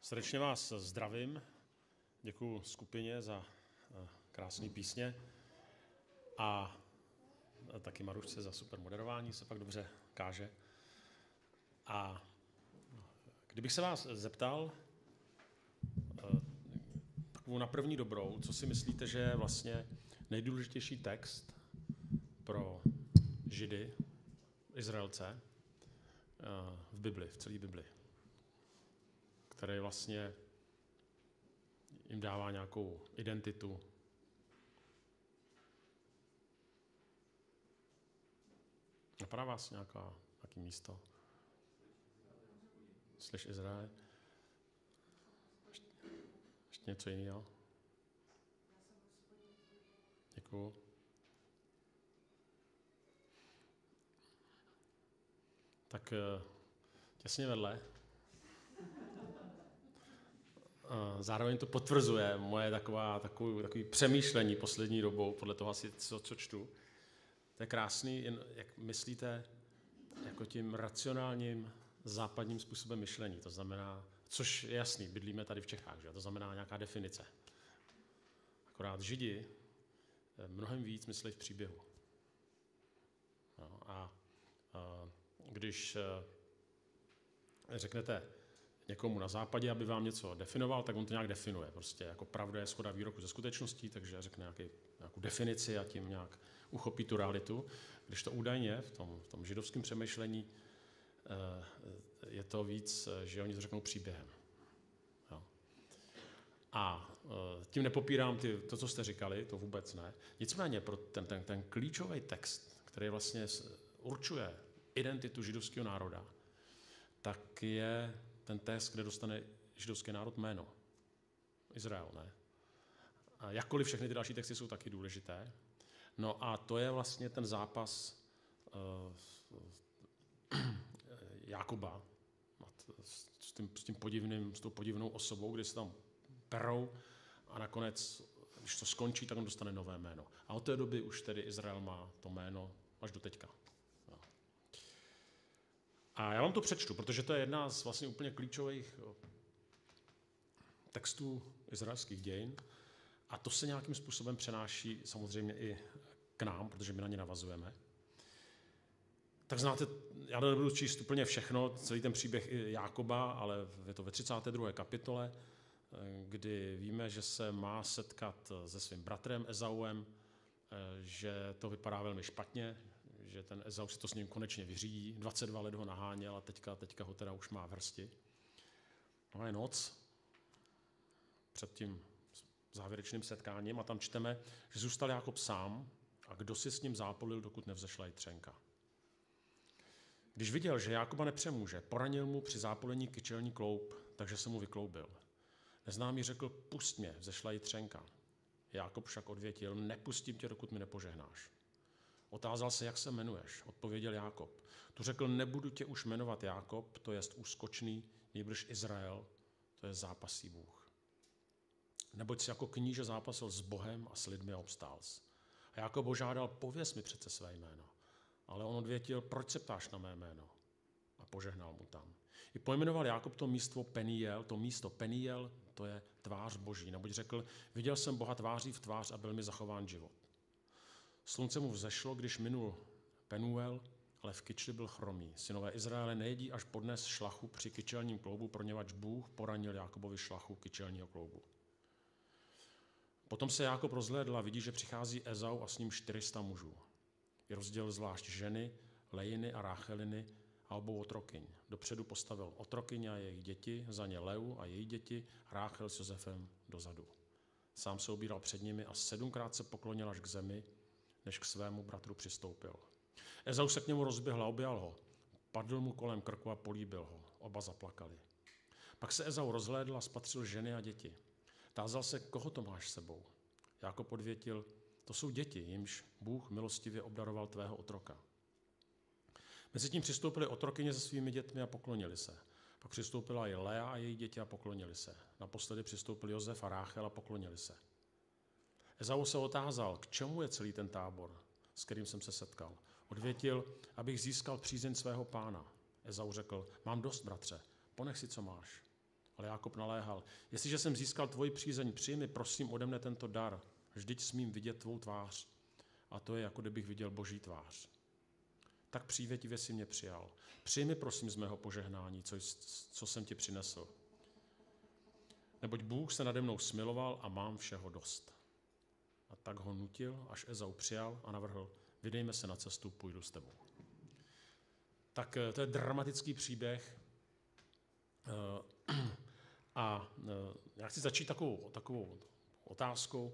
Srdečně vás zdravím, děkuji skupině za krásné písně a taky Marušce za super moderování, se fakt dobře káže. A kdybych se vás zeptal takovou na první dobrou, co si myslíte, že je vlastně nejdůležitější text pro Židy, Izraelce v Bibli, v celé Bibli, který vlastně jim dává nějakou identitu. Napadá vás nějaké místo? Slyš Izrael? Ještě něco jiného? Děkuju. Tak těsně vedle. Zároveň to potvrzuje moje takový přemýšlení poslední dobou, podle toho asi, co čtu. To je krásný, jak myslíte, jako tím racionálním západním způsobem myšlení. To znamená, což je jasný, bydlíme tady v Čechách, že? To znamená nějaká definice. Akorát Židi mnohem víc myslí v příběhu. No, a když řeknete někomu na západě, aby vám něco definoval, tak on to nějak definuje. Prostě jako pravda je shoda výroku ze skutečností, takže řekne nějakou definici a tím nějak uchopí tu realitu. Když to údajně v tom židovském přemýšlení je to víc, že oni to řeknou příběhem. Jo. A tím nepopírám to, co jste říkali, to vůbec ne. Nicméně pro ten klíčový text, který vlastně určuje identitu židovského národa, tak je ten text, kde dostane židovský národ jméno. Izrael, ne? A jakkoliv všechny ty další texty jsou taky důležité. No a to je vlastně ten zápas Jákoba s tou podivnou osobou, kdy se tam perou a nakonec, když to skončí, tak on dostane nové jméno. A od té doby už tedy Izrael má to jméno až do teďka. A já vám to přečtu, protože to je jedna z vlastně úplně klíčových textů izraelských dějin a to se nějakým způsobem přenáší samozřejmě i k nám, protože my na ně navazujeme. Tak znáte, já nebudu číst úplně všechno, celý ten příběh Jákoba, ale je to ve 32. kapitole, kdy víme, že se má setkat se svým bratrem Ezauem, že to vypadá velmi špatně, že ten Ezau si to s ním konečně vyřídí. 22 let ho naháněl a teďka ho teda už má v hrsti. No je noc před tím závěrečným setkáním a tam čteme, že zůstal Jákob sám a kdo si s ním zápolil, dokud nevzešla jitřenka. Když viděl, že Jákoba nepřemůže, poranil mu při zápolení kyčelní kloup, takže se mu vykloubil. Neznámý řekl, pust mě, vzešla jitřenka. Jákob však odvětil, nepustím tě, dokud mi nepožehnáš. Otázal se, jak se jmenuješ. Odpověděl Jákob. Tu řekl, nebudu tě už jmenovat Jákob, to jest úskočný, nýbrž Izrael, to je zápasí Bůh. Neboť si jako kníže zápasil s Bohem a s lidmi a obstál jsi. A Jákob ho žádal, pověz mi přece své jméno. Ale on odvětil, proč se ptáš na mé jméno? A požehnal mu tam. I pojmenoval Jákob to místo Peniel, to je tvář Boží. Neboť řekl, viděl jsem Boha tváří v tvář a byl mi zachován život. Slunce mu vzešlo, když minul Penuel, ale v kyčli byl chromý. Synové Izraele nejedí až podnes šlachu při kyčelním kloubu, poněvadž Bůh poranil Jákobovi šlachu kyčelního kloubu. Potom se Jákob rozhlédl a vidí, že přichází Ezau a s ním 400 mužů. I rozdělil zvlášť ženy, Lejiny a Rácheliny a obou otrokyň. Dopředu postavil otrokyně a jejich děti, za ně Leu a její děti, Ráchel s Josefem dozadu. Sám se ubíral před nimi a 7krát se poklonil až k zemi, než k svému bratru přistoupil. Ezau se k němu rozběhl a objal ho. Padl mu kolem krku a políbil ho. Oba zaplakali. Pak se Ezau rozhlédl a spatřil ženy a děti. Tázal se, koho to máš s sebou. Jákob odvětil, to jsou děti, jimž Bůh milostivě obdaroval tvého otroka. Mezitím přistoupili otrokyně se svými dětmi a poklonili se. Pak přistoupila i Lea a její děti a poklonili se. Naposledy přistoupil Josef a Ráchel a poklonili se. Ezau se otázal, k čemu je celý ten tábor, s kterým jsem se setkal. Odvětil, abych získal přízeň svého pána. Ezau řekl, mám dost, bratře, ponech si, co máš. Ale Jákob naléhal, jestliže jsem získal tvoji přízeň, přijmi prosím ode mne tento dar, vždyť smím vidět tvou tvář. A to je, jako kdybych viděl Boží tvář. Tak přívětivě si mě přijal. Přijmi prosím z mého požehnání, co jsem ti přinesl. Neboť Bůh se nade mnou smiloval a mám všeho dost. A tak ho nutil, až Ezau přijal a navrhl, vydejme se na cestu, půjdu s tebou. Tak to je dramatický příběh. A já chci začít takovou otázkou,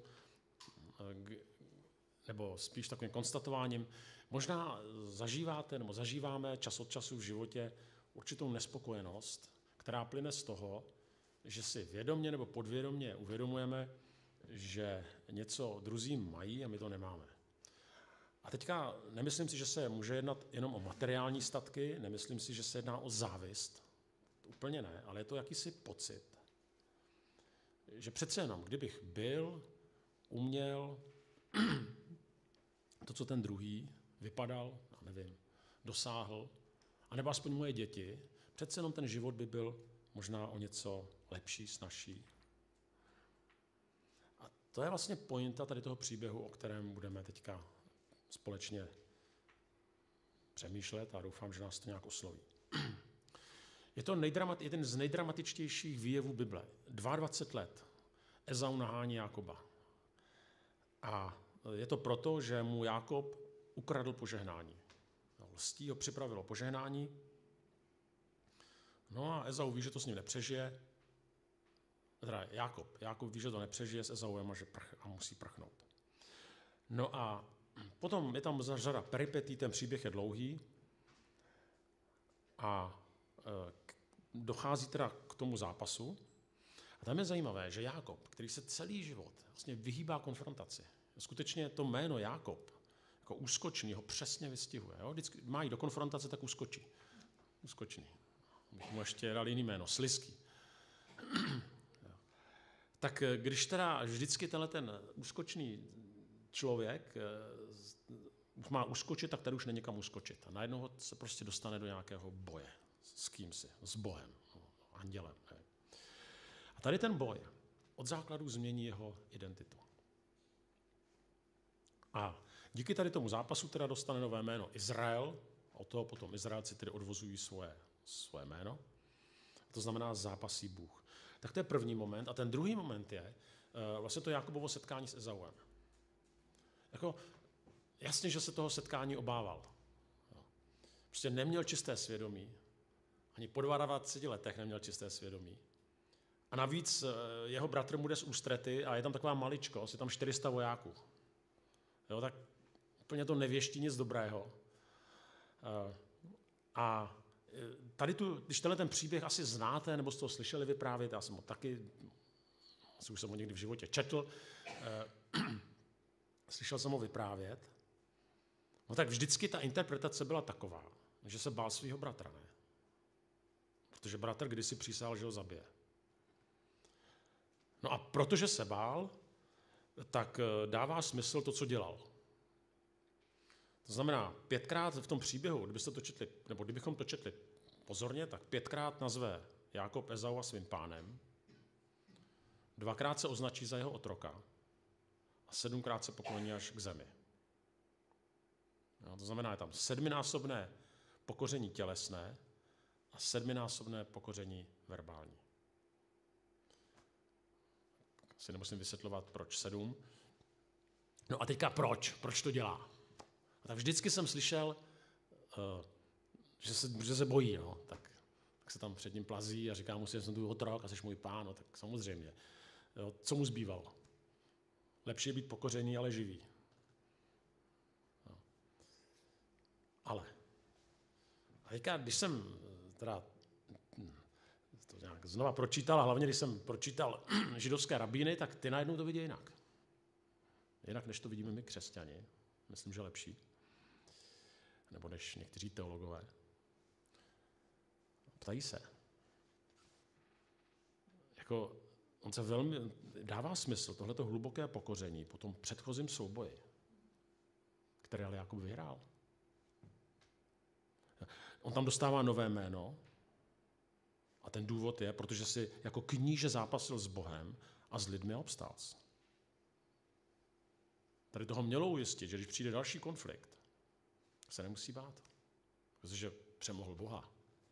nebo spíš takovým konstatováním. Možná zažíváte nebo zažíváme čas od času v životě určitou nespokojenost, která plyne z toho, že si vědomě nebo podvědomě uvědomujeme, že něco druzí mají a my to nemáme. A teďka nemyslím si, že se může jednat jenom o materiální statky, nemyslím si, že se jedná o závist. Úplně ne, ale je to jakýsi pocit, že přece jenom, kdybych byl, uměl to, co ten druhý vypadal, já nevím, dosáhl, anebo aspoň moje děti, přece jenom ten život by byl možná o něco lepší, snazší. A to je vlastně pointa tady toho příběhu, o kterém budeme teďka společně přemýšlet a doufám, že nás to nějak osloví. Je to jeden z nejdramatičtějších výjevů Bible. 22 let Ezau nahání Jákoba. A je to proto, že mu Jákob ukradl požehnání. Lstí ho připravilo požehnání. No a Ezau ví, že to s ním nepřežije. Teda Jákob ví, že to nepřežije s Ezauem a musí prchnout. No a potom je tam řada peripetí, ten příběh je dlouhý a dochází teda k tomu zápasu. A tam je zajímavé, že Jákob, který se celý život vlastně vyhýbá konfrontaci, skutečně to jméno Jákob, jako úskočný, ho přesně vystihuje. Jo? Vždycky má jít do konfrontace, tak úskočí. Úskočný. Bych mu ještě dal jiný jméno, slizký. Tak když teda vždycky tenhle ten úskočný člověk má uskočit, tak tady už není kam uskočit. A najednou se prostě dostane do nějakého boje s kýmsi, s Bohem, andělem. Ne? A tady ten boj od základů změní jeho identitu. A díky tady tomu zápasu teda dostane nové jméno Izrael, od toho potom Izraelci tedy odvozují svoje jméno. To znamená zápasí Bůh. Tak to je první moment. A ten druhý moment je vlastně to Jákobovo setkání s Ezauem. Jako, jasně, že se toho setkání obával. Prostě neměl čisté svědomí. Ani po 22 letech neměl čisté svědomí. A navíc jeho bratr mu jde z ústrety a je tam taková maličkost, je tam 400 vojáků. Jo, tak úplně to nevěští nic dobrého. A tady když tenhle ten příběh asi znáte, nebo jste ho slyšeli vyprávět, já jsem ho taky, asi už jsem ho někdy v životě četl, slyšel jsem ho vyprávět, no tak vždycky ta interpretace byla taková, že se bál svého bratra, ne? Protože bratr kdysi přísahal, že ho zabije. No a protože se bál, tak dává smysl to, co dělal. To znamená, 5krát v tom příběhu, kdybychom to četli pozorně, tak 5krát nazve Jákob Ezaua svým pánem, 2krát se označí za jeho otroka a 7krát se pokloní až k zemi. No, to znamená, je tam 7násobné pokoření tělesné a 7násobné pokoření verbální. Si nemusím vysvětlovat, proč 7. No a teďka proč? Proč to dělá? A tak vždycky jsem slyšel, že se bojí, no. Tak se tam před ním plazí a říká mu, že jsem tu otrok a jsi můj pán, no, tak samozřejmě. Jo, co mu zbývalo? Lepší je být pokořený, ale živý. No. Ale. A teďka, když jsem teda to nějak znova pročítal, a hlavně když jsem pročítal židovské rabíny, tak ty najednou to vidí jinak. Jinak, než to vidíme my křesťani. Myslím, že lepší. Nebo než někteří teologové. Ptají se. Jako, on se velmi dává smysl, tohleto hluboké pokoření po tom předchozím souboji, který ale Jákob vyhrál. On tam dostává nové jméno A ten důvod je, protože si jako kníže zápasil s Bohem a s lidmi a obstál jsi. Tady toho mělo ujistit, že když přijde další konflikt, se nemusí bát, protože přemohl Boha.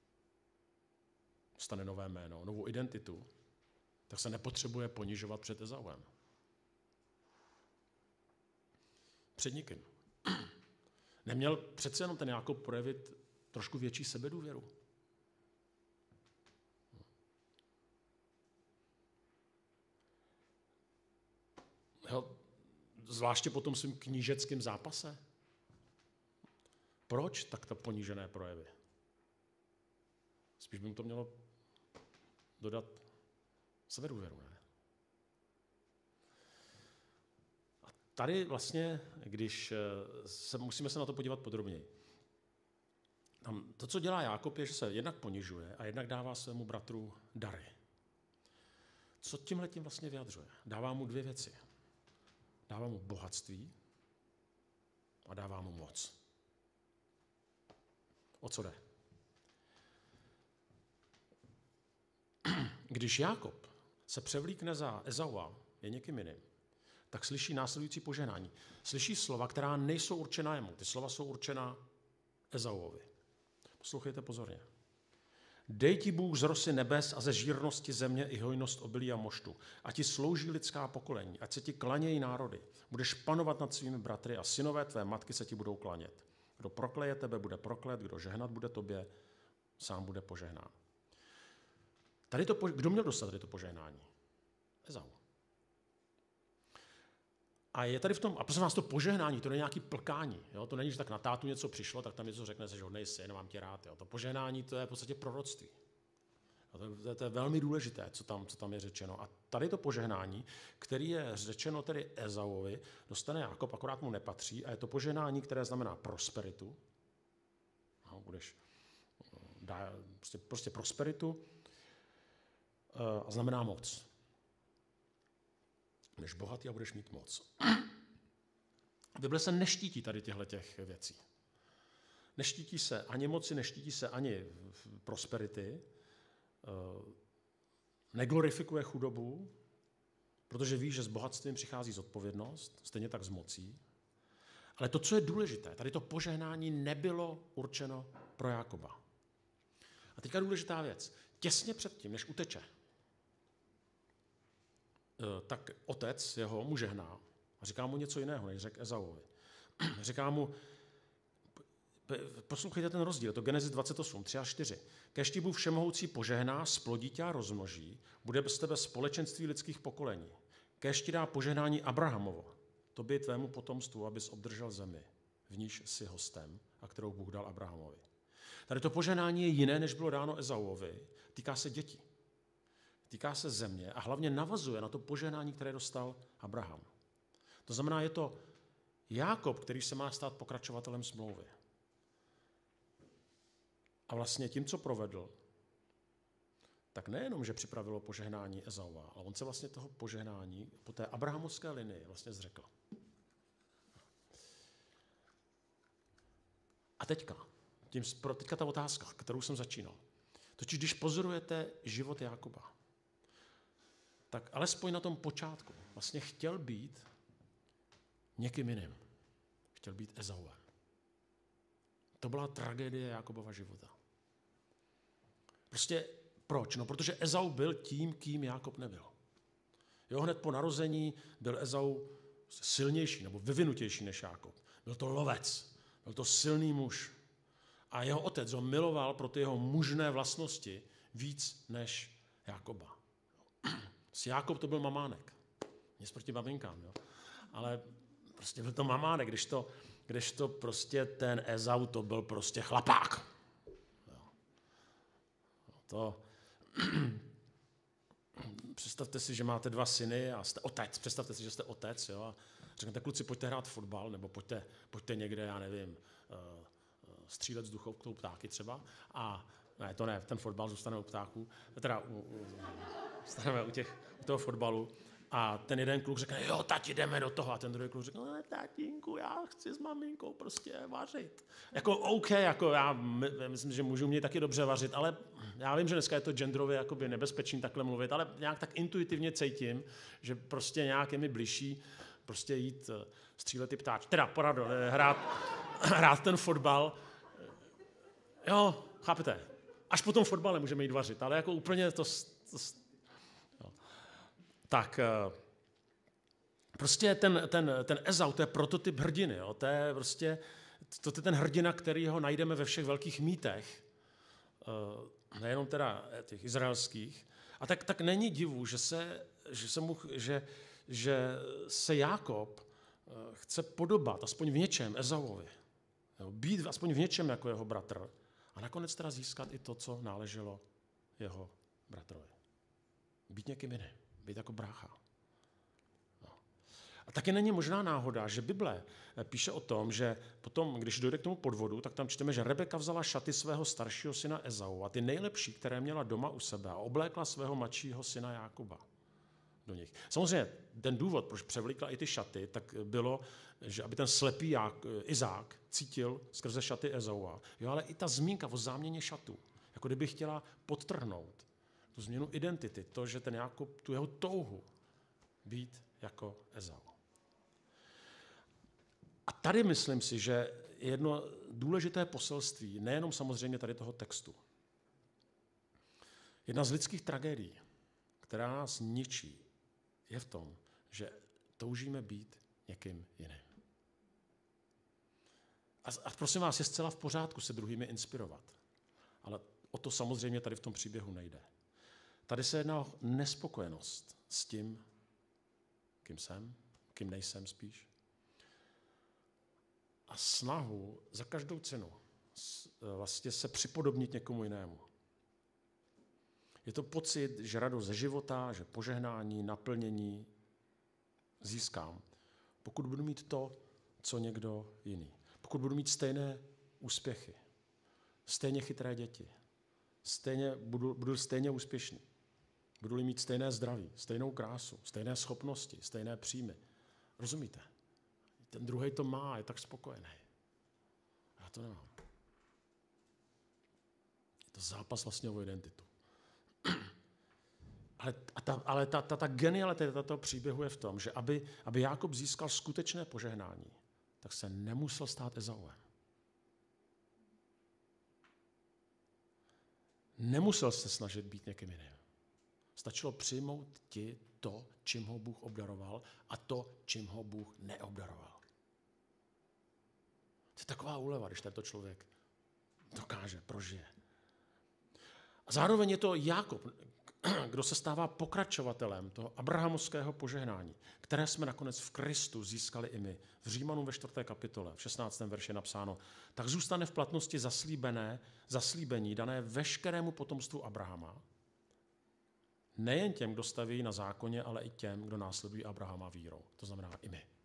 Stane nové jméno, novou identitu, tak se nepotřebuje ponižovat před Ezauem. Před nikým. Neměl přece jenom ten Jákob projevit trošku větší sebedůvěru? Zvláště po tom svým knížeckém zápase? Proč tak to ponížené projevy? Spíš by mu to mělo dodat sebedůvěru, ne? A tady vlastně, musíme se na to podívat podrobněji. To, co dělá Jákob, je, že se jednak ponižuje a jednak dává svému bratru dary. Co tímhletím vlastně vyjadřuje? Dává mu dvě věci. Dává mu bohatství a dává mu moc. O co jde? Když Jákob se převlíkne za Ezaua, je někým jiným, tak slyší následující požehnání. Slyší slova, která nejsou určená jemu. Ty slova jsou určená Ezauovi. Poslouchejte pozorně. Dej ti Bůh z rosy nebes a ze žírnosti země i hojnost obilí a moštu. A ti slouží lidská pokolení, ať se ti klanějí národy. Budeš panovat nad svými bratry a synové tvé matky se ti budou klanět. Kdo prokleje tebe, bude proklet, kdo žehnat bude tobě, sám bude požehnán. Kdo měl dostat tady to požehnání? Ezau. A je tady v tom, a prosím vás, to požehnání, to není nějaký plkání. Jo? To není, že tak na tátu něco přišlo, tak tam něco řekne, že hodnej syn, mám tě rád. Jo? To požehnání, to je v podstatě proroctví. To je velmi důležité, co tam je řečeno. A tady to požehnání, který je řečeno tedy Ezauovi, dostane Jákob, akorát mu nepatří, a je to požehnání, které znamená prosperitu. No, prostě prosperitu a znamená moc. Budeš bohatý a budeš mít moc. Bible se neštítí tady těch věcí. Neštítí se ani moci, neštítí se ani prosperity, neglorifikuje chudobu, protože ví, že s bohatstvím přichází zodpovědnost, stejně tak s mocí. Ale to, co je důležité, tady to požehnání nebylo určeno pro Jákoba. A teďka důležitá věc. Těsně předtím, než uteče, tak otec jeho mu žehná a říká mu něco jiného, než řekl Ezauovi. Říká mu, poslouchejte ten rozdíl, to Genesis 28, 3 a 4. Kéž ti Bůh všemohoucí požehná, splodí tě a rozmnoží, bude z tebe společenství lidských pokolení. Kéž ti dá požehnání Abrahamovo, tobě tvému potomstvu, abys obdržel zemi, v níž jsi hostem a kterou Bůh dal Abrahamovi. Tady to požehnání je jiné, než bylo dáno Ezauovi, týká se dětí. Týká se země a hlavně navazuje na to požehnání, které dostal Abraham. To znamená, je to Jákob, který se má stát pokračovatelem smlouvy. A vlastně tím, co provedl, tak nejenom, že připravilo požehnání Ezaua, ale on se vlastně toho požehnání po té abrahamovské linii vlastně zřekl. A teďka ta otázka, kterou jsem začínal. Totiž, když pozorujete život Jákoba, tak alespoň na tom počátku vlastně chtěl být někým jiným. Chtěl být Ezauem. To byla tragédie Jákobova života. Prostě proč? No, protože Ezau byl tím, kým Jákob nebyl. Jo, hned po narození byl Ezau silnější nebo vyvinutější než Jákob. Byl to lovec, byl to silný muž. A jeho otec ho miloval pro ty jeho mužné vlastnosti víc než Jákoba. Jákob to byl mamánek. Nic proti maminkám, jo. Ale prostě byl to mamánek, kdežto prostě ten Ezau to byl prostě chlapák. Jo. To představte si, že máte 2 syny a jste otec. Představte si, že jste otec, jo, a řeknete, kluci, pojďte hrát fotbal, nebo pojďte někde, já nevím, střílet vzduchovkou ptáky třeba. A ne, to ne, ten fotbal zůstane u ptáků. Teda zůstaneme u toho fotbalu. A ten jeden kluk řekne, jo, tati, jdeme do toho. A ten druhý kluk řekne, no, tatínku, já chci s maminkou prostě vařit. Jako OK, jako já myslím, že můžu mě taky dobře vařit, ale já vím, že dneska je to genderově jakoby nebezpečný takhle mluvit, ale nějak tak intuitivně cítím, že prostě nějak je mi bližší prostě jít střílet ty ptáč. Teda, pardon, hrát ten fotbal. Jo, chápete? Až po tom fotbale můžeme jít vařit, ale jako úplně to jo. Tak, prostě ten Ezau, to je prototyp hrdiny, jo? To je prostě, to je ten hrdina, kterýho najdeme ve všech velkých mýtech, nejenom teda těch izraelských. A tak není divu, že se Jákob chce podobat aspoň v něčem Ezauovi. Jo? Být aspoň v něčem jako jeho bratr. A nakonec teda získat i to, co náleželo jeho bratrovi. Být někým jiným. Být jako brácha. No. A taky není možná náhoda, že Bible píše o tom, že potom, když dojde k tomu podvodu, tak tam čteme, že Rebeka vzala šaty svého staršího syna Ezau a ty nejlepší, které měla doma u sebe, a oblékla svého mladšího syna Jákoba do nich. Samozřejmě ten důvod, proč převlíkla i ty šaty, tak bylo, že aby ten slepý Izák cítil skrze šaty Ezaua. Jo, ale i ta zmínka o záměně šatů, jako kdyby chtěla podtrhnout tu změnu identity, to, že ten Jákob, tu jeho touhu být jako Ezau. A tady myslím si, že jedno důležité poselství, nejenom samozřejmě tady toho textu. Jedna z lidských tragédií, která nás ničí, je v tom, že toužíme být někým jiným. A prosím vás, je zcela v pořádku se druhými inspirovat. Ale o to samozřejmě tady v tom příběhu nejde. Tady se jedná o nespokojenost s tím, kým jsem, kým nejsem spíš. A snahu za každou cenu vlastně se připodobnit někomu jinému. Je to pocit, že radost ze života, že požehnání, naplnění získám, pokud budu mít to, co někdo jiný. Pokud budu mít stejné úspěchy, stejně chytré děti, budu stejně úspěšný, budu mít stejné zdraví, stejnou krásu, stejné schopnosti, stejné příjmy. Rozumíte? Ten druhej to má, je tak spokojený. Já to nemám. Je to zápas vlastně o identitu. Ale ta genialita toho příběhu je v tom, že aby Jákob získal skutečné požehnání, tak se nemusel stát Ezauem. Nemusel se snažit být někým jiným. Stačilo přijmout ti to, čím ho Bůh obdaroval, a to, čím ho Bůh neobdaroval. To je taková úleva, když tento člověk dokáže, prožije. A zároveň je to Jákob, kdo se stává pokračovatelem toho abrahamovského požehnání, které jsme nakonec v Kristu získali i my. V Římanům ve 4. kapitole, v 16. verši je napsáno, tak zůstane v platnosti zaslíbení dané veškerému potomstvu Abrahama, nejen těm, kdo staví na zákoně, ale i těm, kdo následují Abrahama vírou. To znamená i my.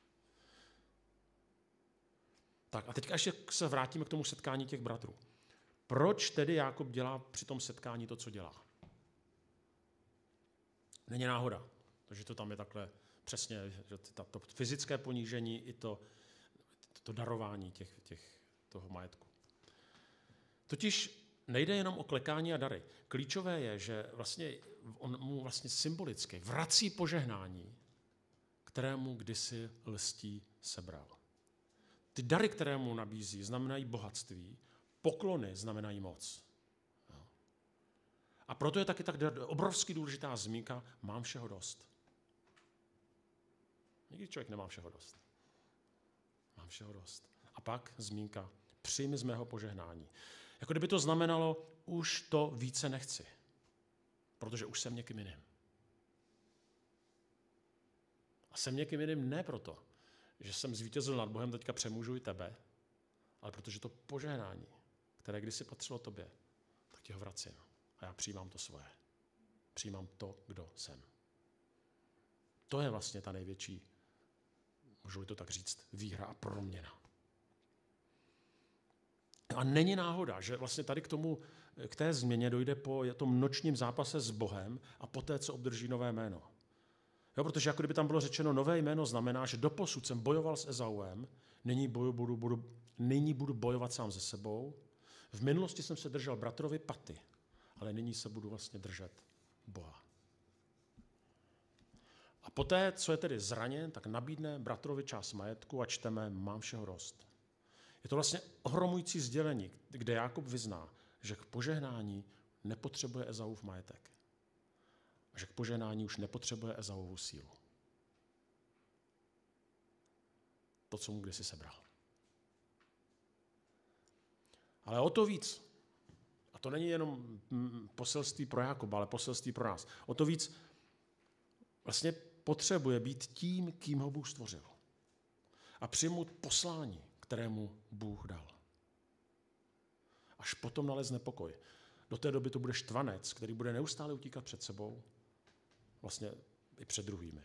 Tak a teď ještě se vrátíme k tomu setkání těch bratrů. Proč tedy Jákob dělá při tom setkání to, co dělá? Není náhoda, protože to tam je takhle přesně, že to fyzické ponížení i to darování toho majetku. Totiž nejde jenom o klekání a dary. Klíčové je, že vlastně on mu vlastně symbolicky vrací požehnání, kterému kdysi lstí sebral. Ty dary, které mu nabízí, znamenají bohatství, poklony znamenají moc. A proto je taky tak obrovsky důležitá zmínka, mám všeho dost. Nikdy člověk nemá všeho dost. Mám všeho dost. A pak zmínka, přijmi z mého požehnání. Jako kdyby to znamenalo, už to více nechci, protože už jsem někým jiným. A jsem někým jiným ne proto, že jsem zvítězil nad Bohem, teďka přemůžu i tebe, ale protože to požehnání, které kdysi patřilo tobě, tak ti ho vracím. A já přijímám to svoje. Přijímám to, kdo jsem. To je vlastně ta největší, můžu to tak říct, výhra a proměna. A není náhoda, že vlastně tady k té změně dojde po tom nočním zápase s Bohem a poté, co obdrží nové jméno. Jo, protože jako kdyby tam bylo řečeno, nové jméno znamená, že doposud jsem bojoval s Ezauem, nyní budu bojovat sám se sebou. V minulosti jsem se držel bratrovi paty ale nyní se budu vlastně držet Boha. A poté, co je tedy zraněn, tak nabídne bratrovi část majetku a čteme, mám všeho dost. Je to vlastně ohromující sdělení, kde Jákob vyzná, že k požehnání nepotřebuje Esaův majetek. A že k požehnání už nepotřebuje Esauovu sílu. To, co mu kdysi sebral. Ale o to víc, a to není jenom poselství pro Jákoba, ale poselství pro nás, o to víc vlastně potřebuje být tím, kým ho Bůh stvořil. A přijmout poslání, kterému Bůh dal. Až potom nalezne pokoj. Do té doby to bude štvanec, který bude neustále utíkat před sebou, vlastně i před druhými.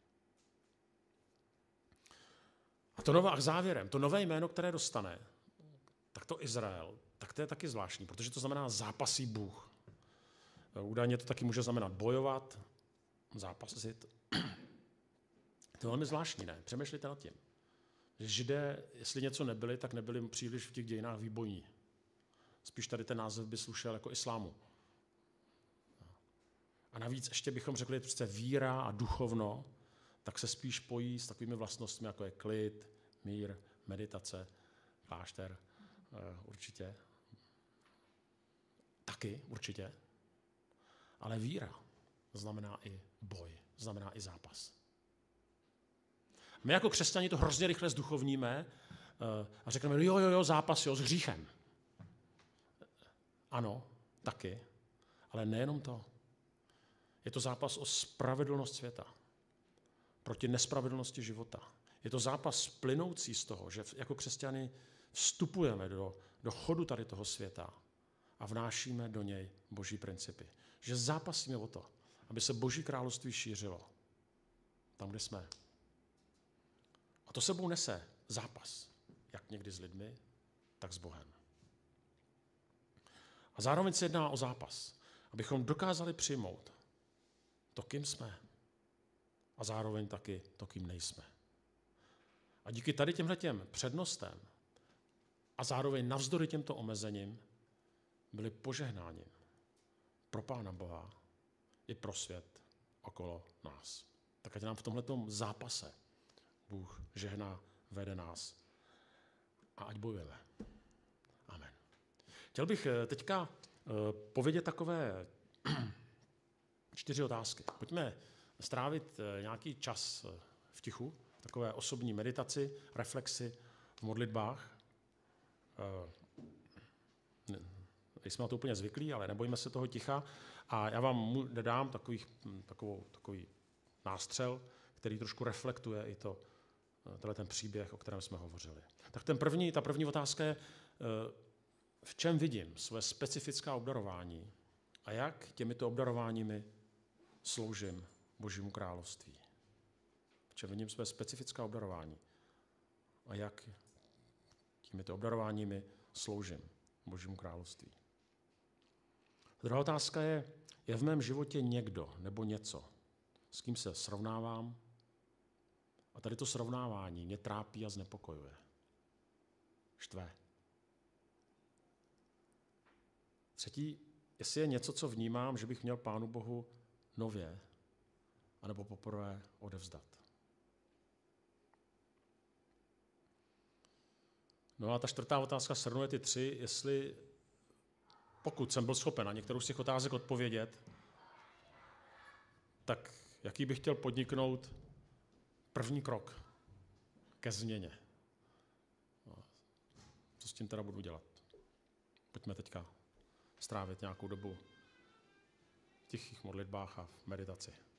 A závěrem, to nové jméno, které dostane, tak to Izrael, tak to je taky zvláštní, protože to znamená zápasí Bůh. Údajně to taky může znamenat bojovat, zápasit. To je velmi zvláštní, ne? Přemýšlejte nad tím. Že Židé, jestli něco nebyli, tak nebyli příliš v těch dějinách výbojní. Spíš tady ten název by slušel jako islámu. A navíc ještě bychom řekli, že víra a duchovno, tak se spíš pojí s takovými vlastnostmi, jako je klid, mír, meditace, klášter, určitě. Taky, určitě. Ale víra znamená i boj, znamená i zápas. My jako křesťani to hrozně rychle zduchovníme a řekneme, jo, zápas, jo, s hříchem. Ano, taky, ale nejenom to. Je to zápas o spravedlnost světa proti nespravedlnosti života. Je to zápas plynoucí z toho, že jako křesťani vstupujeme do chodu tady toho světa a vnášíme do něj boží principy. Že zápasíme o to, aby se boží království šířilo tam, kde jsme. A to sebou nese zápas, jak někdy s lidmi, tak s Bohem. A zároveň se jedná o zápas, abychom dokázali přijmout to, kým jsme, a zároveň taky to, kým nejsme. A díky tady těmhletěm přednostem a zároveň navzdory těmto omezením byli požehnáním pro Pána Boha i pro svět okolo nás. Tak ať nám v tomhletom zápase Bůh žehná, vede nás a ať bojujeme. Amen. Chtěl bych teďka povědět takové 4 otázky. Pojďme strávit nějaký čas v tichu, takové osobní meditaci, reflexi v modlitbách. Jsme na to úplně zvyklí, ale nebojíme se toho ticha. A já vám dám takový nástřel, který trošku reflektuje i ten příběh, o kterém jsme hovořili. Tak ta první otázka je, v čem vidím své specifická obdarování a jak těmito obdarováními sloužím Božímu království. V čem vidím své specifická obdarování a jak těmito obdarováními sloužím Božímu království. Druhá otázka je v mém životě někdo nebo něco, s kým se srovnávám a tady to srovnávání mě trápí a znepokojuje. Štve. Třetí, jestli je něco, co vnímám, že bych měl Pánu Bohu nově anebo poprvé odevzdat. No a ta 4. otázka shrnuje ty 3, jestli pokud jsem byl schopen na některou z těch otázek odpovědět, tak jaký bych chtěl podniknout první krok ke změně. Co s tím teda budu dělat? Pojďme teďka strávit nějakou dobu v tichých modlitbách a v meditaci.